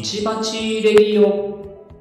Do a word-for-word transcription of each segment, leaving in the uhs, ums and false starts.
チバチレディオ。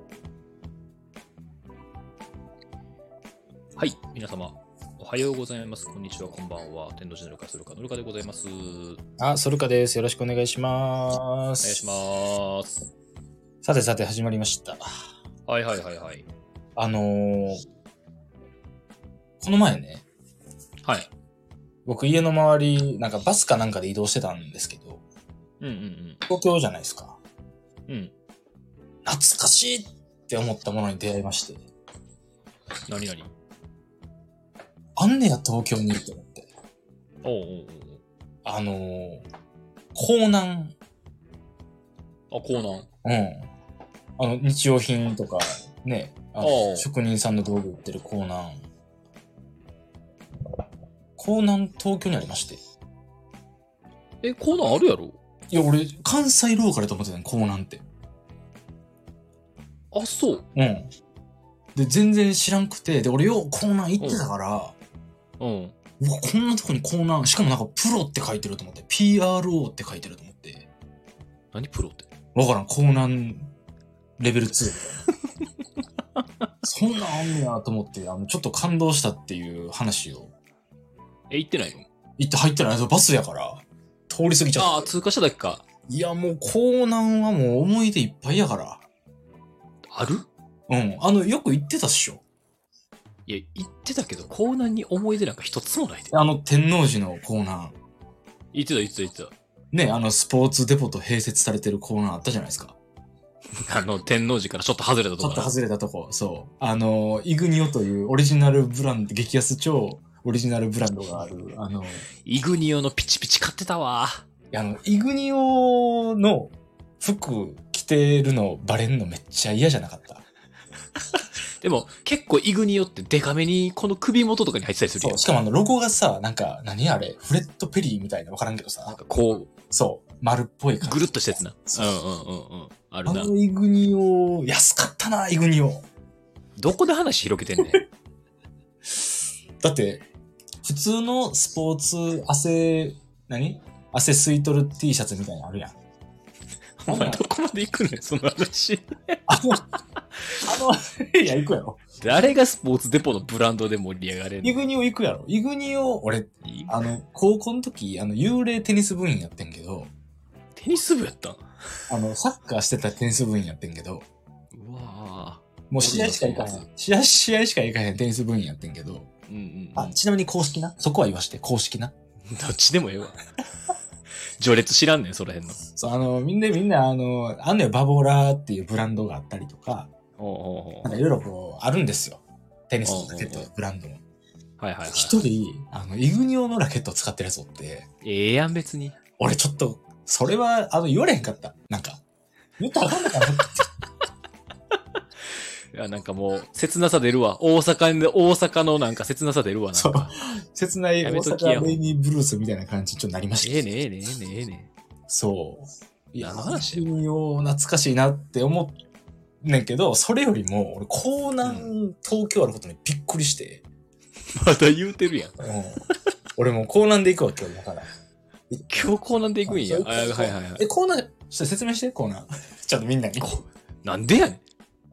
はい、皆様おはようございます。こんにちは、こんばんは。天童寺のるかするかのるかでございます。おあ、ソルカです。よろしくお願いします。 願いします。 さてさて始まりました。 はいはいはいはい。 あのー、この前ね、 はい。 僕家の周り、なんかバスかなんかで移動してたんですけど、 うんうん東京じゃないですか。 うん。うん。 懐かしいって思ったものに出会いまして。 何何？ あんねや東京にって思って。 おうおうあのー、港南。 おう。あ、コーナー。 うん。あの、日用品とか、ね、あおうの職人さんの道具売ってる港南。港南東京にありまして。 え、コーナーあるやろ？ いや、俺、関西ローカルと思ってたの、港南って。 あ、そう。 うん。で、全然知らんくて、で、俺よう港南行ってたから、 うん。 うわ、こんなとこに港南、しかもなんかプロって書いてると思って、ピーアールオー って書いてると思って、 何プロって？ わからん、港南レベルツーみたいな。そんなんあんねやと思って、あの、ちょっと感動したっていう話を、 え、行ってないの？ 行って入ってない、バスやから、通り過ぎちゃああ、 って。 通過しただけか。 いや、もう港南はもう思い出いっぱいやから。 ある？ うん。あの、よく行ってたっしょ。 いや、行ってたけど、コーナーに思い出なんか一つもないで。 あの、天王寺の港南。 行ってた行ってた行ってね、あの、スポーツデポと併設されてるコーナーあったじゃないですか。 た。あの、天王寺からちょっと外れたところ。 ちょっと外れたとこ、そう。あの、イグニオというオリジナルブランド、激安超オリジナルブランドがある、あの、 イグニオのピチピチ買ってたわ。 あの、イグニオの服着てるのバレんのめっちゃ嫌じゃなかった。 でも、結構イグニオってデカめにこの首元とかに入ってたりするやん。 そう。しかもあの、ロゴがさ、なんか、何あれフレッドペリーみたいなわからんけどなんさ、 かこそう。丸っぽい感う、 じ。 ぐるっとしたやつな。 そううんうんうんうん。あるな。 あのイグニオ、安かったな、イグニオ。 どこで話広げてんねん。 だって、普通のスポーツ汗、何汗吸い取る T シャツみたいなのあるやん。 お前どこまで行くねん、その話。 あの、あの、いや、行くやろ。 誰がスポーツデポのブランドで盛り上がれんの？ イグニオ行くやろ。イグニオ、俺、あの、高校の時、あの、幽霊テニス部員やってんけど、 テニス部やったん？ あの、サッカーしてたテニス部員やってんけど、 うわもう試合しか行かへん。試合、試合しか行かへんテニス部員やってんけど、 ぁ。うんうん、うん。 あ、ちなみに公式なそこは言わして、公式な。 どっちでもええわ。序列知らんねん、そらへんの。 そう、あの、みんな、みんな、あの、あんのよ、バボラーっていうブランドがあったりとか、 おうおうおう。 なんかいろいろこう、あるんですよ。テニスのラケット、ブランドも。 はいはいはい。 一人、あの、イグニオのラケットを使ってるやつおって、 ええやん、別に。 俺ちょっと、それは、あの、言われへんかった。なんか、言ったらあかんのかなって。 いや、なんかもう、切なさ出るわ。大阪で、大阪のなんか切なさ出るわ。なんそうか。 切ない大やめときや阪レイニーブルースみたいな感じにちょっとなりました。 ええねええねええねええねそう。いや、 何の話やイグニオ懐かしいなって思うねんけど、それよりも、俺、江南東京あることにびっくりして、 まだ言うてるやん。 うん、俺もう江南で行くわけよ、だから。 強行なんで行くんや。 そうあはいはいはい。 え、江南、ちょっと説明して、江南。ちょっとみんなに。江こなんでやねん。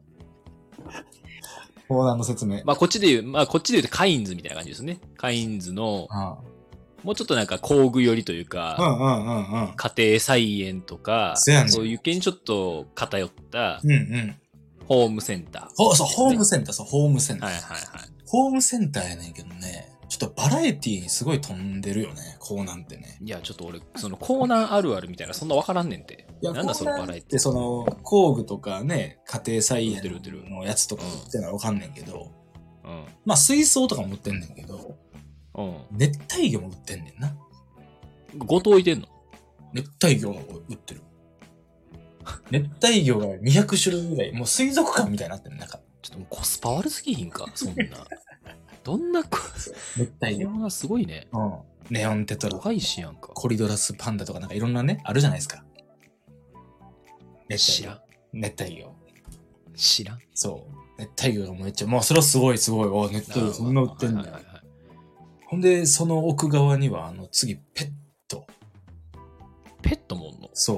南の説明。 まあこっちで言う、まあこっちで言うとカインズみたいな感じですね。カインズの、 あもうちょっとなんか工具寄りといううか、 んうんうんうん。 家庭菜園とか、 そうやねんそういう系にちょっと偏ったうんうん。 ホームセンター。 ほそう、ホームセンター、そう、ホームセンター。 はいはいはい。 ホームセンターやねんけどね、ちょっとバラエティーにすごい飛んでるよね、江南ってね。 いや、ちょっと俺、そのコーナーあるあるみたいな、そんなわからんねんて。 いや、 なんだそのバラエティってその、工具とかね、家庭菜売ってる売ってる園のやつとか売ってるのはわかんねんけど、 うん。 まあ水槽とかも売ってんねんけど、 うん。 熱帯魚も売ってんねんな。 ごと置いてんの？ 熱帯魚も売ってる。熱帯魚がにひゃく種類ぐらい、もう水族館みたいになってるなんか。 ちょっともうコスパ悪すぎひんか、そんな。どんなこ、 熱帯魚。 これはすごいね。 うん。ネオンテトラ、 高いしやんか。 コリドラスパンダとかなんかいろんなね、あるじゃないですか。熱帯魚。 知らん。 熱帯魚。 知らん。 そう。熱帯魚がもうめっちゃ、もうそれはすごいすごい。お熱帯魚そんな売ってんだよはいはい。はいはい。 ほんで、その奥側には、あの、次、ペット。 ペットもおんの？ そう。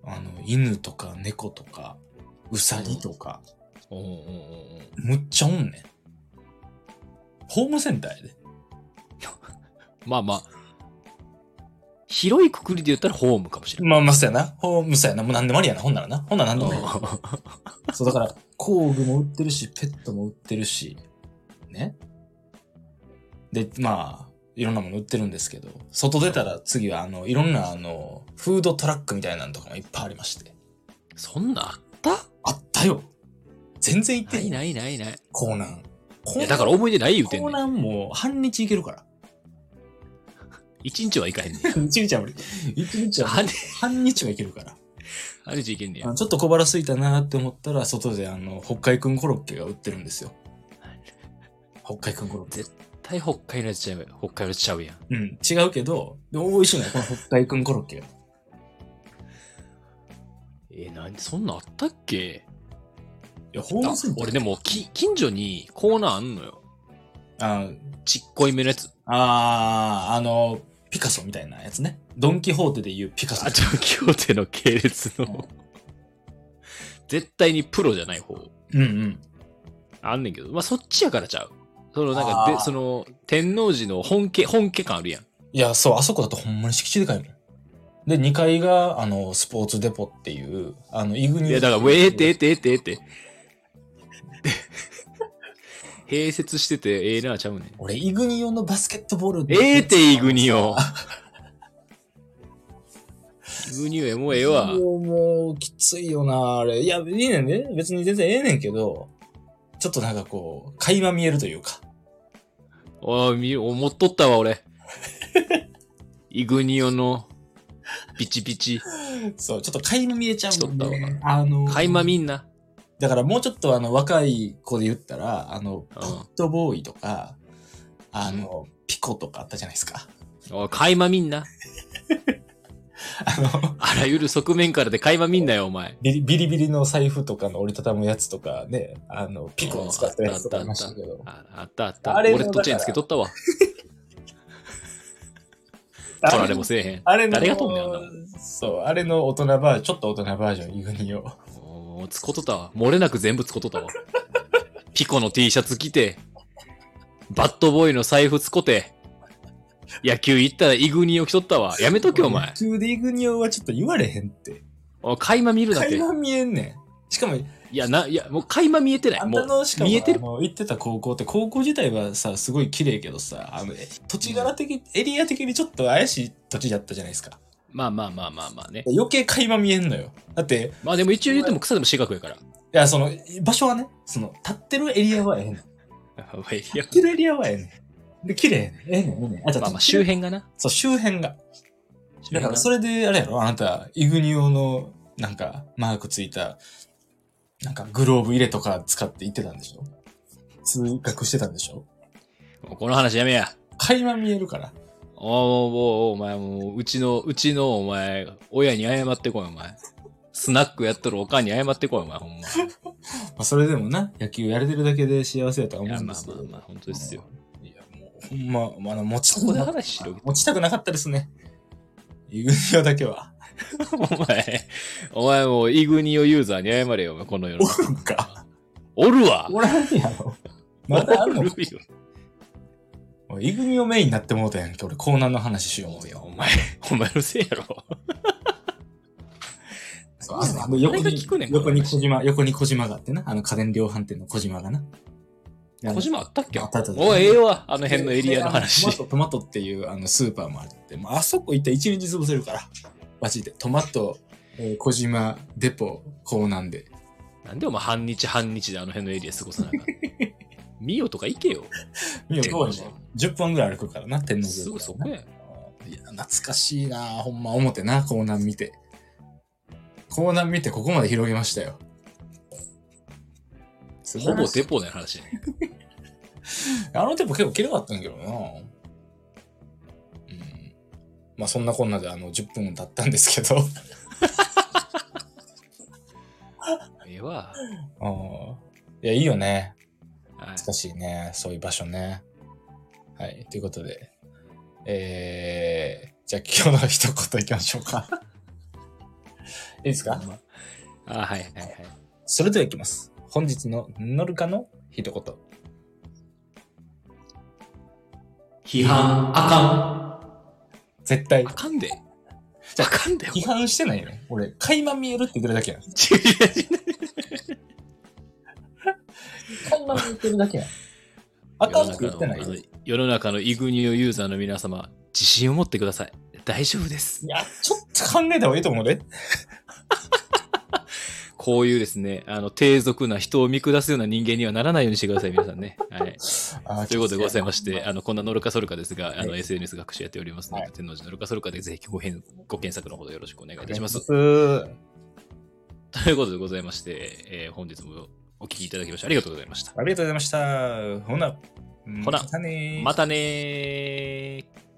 あの、犬とか猫とか、うさぎとか、 うんうんうんうん。 むっちゃおんねん。ホームセンターやで。 まあまあ、広いくくりで言ったらホームかもしれない。 まあまあ、そうやな。ホームそうやな。もう何でもありやな。ほんならな。ほんなら何でもいい。そう、だから、工具も売ってるし、ペットも売ってるし、ね。で、まあ、いろんなもの売ってるんですけど、外出たら次は、あの、いろんな、あの、フードトラックみたいなのとかもいっぱいありまして。 そんなんあった？ あったよ。全然行ってないないないない。 コーナン。 いや、だから思い出ない言うてんねん。 コーナンも半日行けるから。 一日は行かへんねん。 一日は無理。一日は無理。半日は行けるから。 あれじゃいけんねや。 ちょっと小腹空いたなって思ったら、外であの、北海くんコロッケが売ってるんですよ。北海くんコロッケ。 絶対北海のやつちゃうよ。北海のやつちゃうやん。 うん、違うけど、でも美味しいのよ、この北海くんコロッケが。 えー、なに、そんなんあったっけ？ いや、ホームセンター。 俺でも、き、近所にコーナーあんのよ。 あちっこいめのやつ。 あー、あの、ピカソみたいなやつね。ドンキホーテで言うピカソ。 あ、ドンキホーテの系列の。絶対にプロじゃない方。 うんうん。 あんねんけど、まあ、そっちやからちゃう。その、なんか、で、その、天王寺の本家、本家感あるやん。 いや、そう、あそこだとほんまに敷地でかいもん。で、にかいが、あの、スポーツデポっていう、あの、イグニいや、だから、もうええって、ええって、ええって、ええって。併設してて、ええな、ちゃうねん。 俺、イグニオのバスケットボールええって、イグニオ。イグニオや、もうええわ。 もう、もう、きついよな、あれ。いや、いいねんね。別に全然ええねんけど、ちょっとなんかこう、垣間見えるというか。 おい、見、思っとったわ、俺。イグニオの、ピチピチ。 そう、ちょっと垣間見えちゃうもんしとったね。あの、 垣間みんな。 だからもうちょっとあの、若い子で言ったら、あの、ポットボーイとか、あの、ピコとかあったじゃないですか。 おい、垣間みんな。 あの、 あらゆる側面からで垣間みんなよ、お前。 ビリビリビリの財布とかの折りたたむやつとかね、あの、ピコを使ったやつとかありましたけど。 ああったあった。 あれも俺とチェーンつけとったわ。 あ取られもせえへん。 あれの、 誰が取んねん、あんなもん。 そう、あれの大人バージョン、ちょっと大人バージョン、イグニを。 もう、つことったわ。漏れなく全部つことったわ。ピコの T シャツ着て、バッドボーイの財布つこて、野球行ったらイグニを着とったわ。やめとけ、お前野。球でイグニオはちょっと言われへんって。 おい、垣間見るなって。 垣間見えんねん。しかも、 いや、な、いや、もう垣間見えてない。 あんもうたのしか、も見えてるあ。の行ってた高校って、高校自体はさ、すごい綺麗けどさ、あの、え土地柄的、エリア的にちょっと怪しい土地だったじゃないですか。 まあまあまあまあまあね。 余計垣間見えんのよ。だって、 まあでも一応言っても草でも四角やから。 いや、その、場所はね、その、立ってるエリアはええねん。立いやってるエリアはええねん。で、綺麗やねん。ええねん、ええねん。あ、じゃまあまあ周辺がな。 そう、周辺が。だから、それ、 れで、あれやろ、あなた、イグニオの、なんか、マークついた、なんか、グローブ入れとか使って行ってたんでしょ？通学してたんでしょ？ この話やめや。 垣間見えるから。 おおおお前もう、うちの、うちのお前、親に謝ってこい、お前。スナックやっとるおかんに謝ってこい、お前、ほんま。 まあ、それでもな、野球やれてるだけで幸せやとは思いや、まあうんですけど。 まあまあ、本当ですよ。 いや、もう、ほんま、まあ、あの持ちたここでくな話しろ。 持ちたくなかったですね。イグニオだけは。 お前、お前もう、イグニオユーザーに謝れよ、お前この世のお中。 るんか。 おるわおらんやろ。まだあんのおるよ。 イグニオメインになってもうたやんけ。俺、コーナーの話しよう思うよ。 お前、お前のせいやろ。 そうあの横に誰が聞くねん横にこの話小島、横に小島があってな。あの家電量販店の小島がな。 小島あったっけあったあったおい、ええわ、あの辺のエリアので話。 トマト、トマトっていうあのスーパーもあって、もうあそこ行ったら一日潰せるから。マジで。トマト、えー小島、デポ、コーナンで。 なんでお前半日半日であの辺のエリア過ごさなあかん。ミオとか行けよ。 見よ、 天王寺遠いね。じゅっぷんぐらい歩くからな、天王寺。 すぐそこや。 いや、懐かしいなほんま思ってな、コーナン見て。コーナン見てここまで広げましたよ。 ほぼデポの話ね。 あのテンポ結構綺麗かったんやけどな。うん。まあそんなこんなであのじゅっぷん経ったんですけど。 ええわ。 ああ。いや、いいよね。 はい。 懐かしいね。そういう場所ね。はい。ということで。えー、じゃあ今日の一言いきましょうか。 ですか？ あ、はいはいはい。 それではいきます。本日のノルカの一言。 批判あかん。 絶対あ。かんで。あかんで。 批判してないよね。俺、垣間見えるって言ってるだけやん。 違う違う違う。 垣間見えてるだけやん。あかんって言ってないよ。い世の中のイグニオユーザーの皆様、自信を持ってください。大丈夫です。 や、ちょっと考えた方がいいと思うで。 こういうですね、あの、低俗な人を見下すような人間にはならないようにしてください、皆さんね。はい。 あということでございまして、あの、 の、こんなノルカソルカですが、あの、 はいエスエヌエス 学習やっておりますので、 はい天王寺ノルカソルカでぜひご変ご検索のほどよろしくお願いいたします。 お願いします。 ということでございまして、えー本日もお聞きいただきましてありがとうございました。 ありがとうございました。ほな、 ほなまたねー。 またねー。